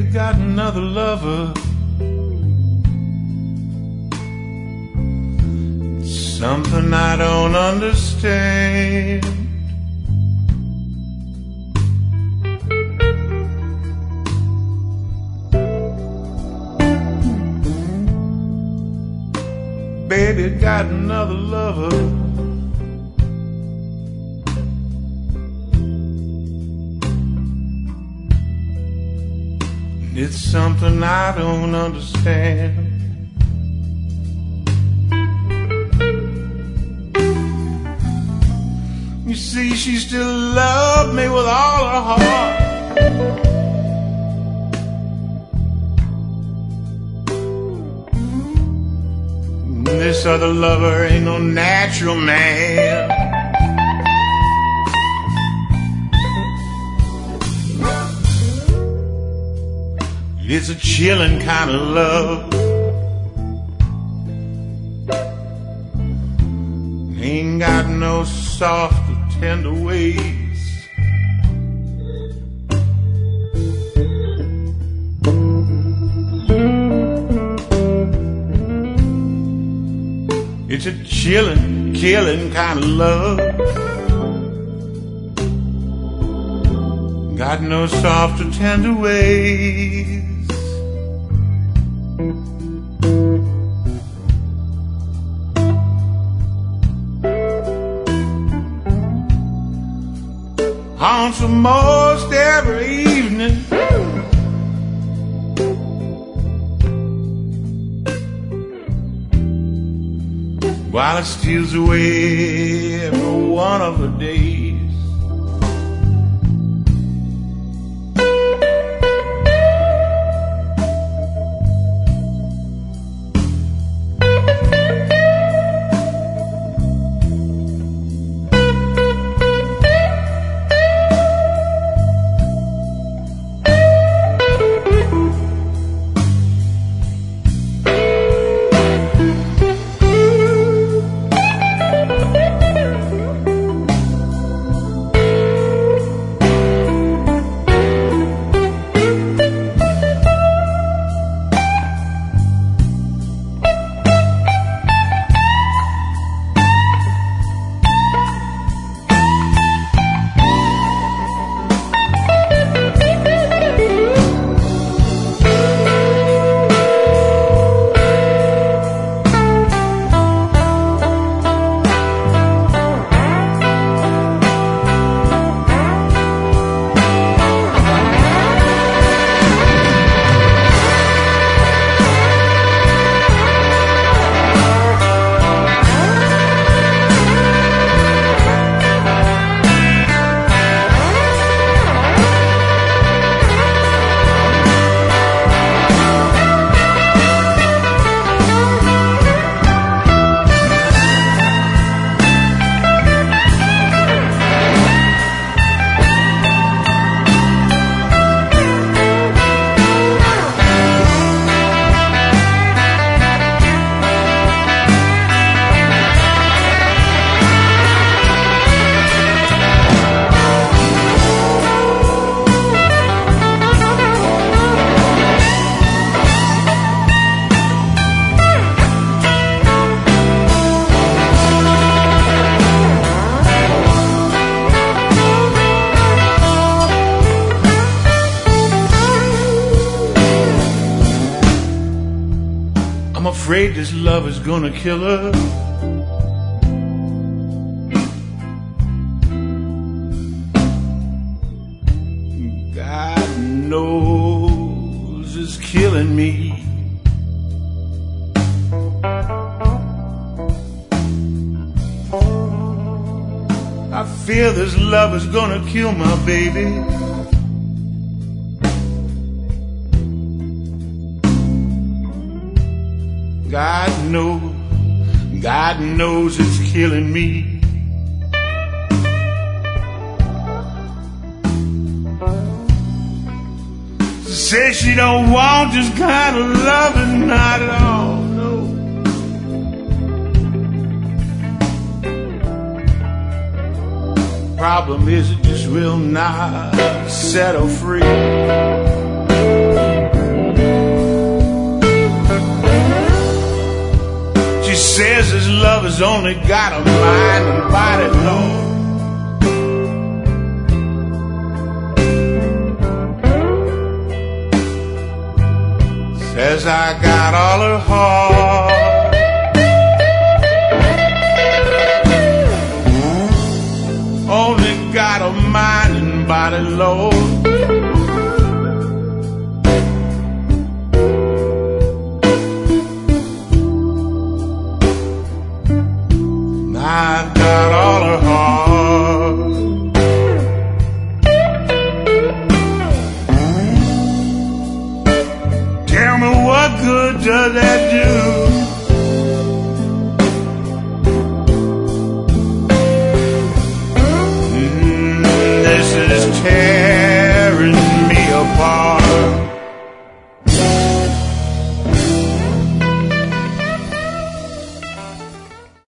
got another lover. Something I don't understand. Baby got another lover. It's something I don't understand. You see, she still loved me with all her heart. This other lover ain't no natural man. It's a chilling kind of love. Ain't got no soft or tender ways. It's a chilling, killing kind of love. Got no soft or tender ways. Haunts most every evening. While it steals away every one of the days. I'm afraid this love is gonna kill her. God knows it's killing me. I fear this love is gonna kill my baby. God knows it's killing me. Says she don't want this kind of loving, not at all, no. Problem is it just will not set her free. says his love has only got a mind and body, Lord. Says I got all her heart. Only got a mind and body, Lord. I got all her heart. Tell me what good does that do?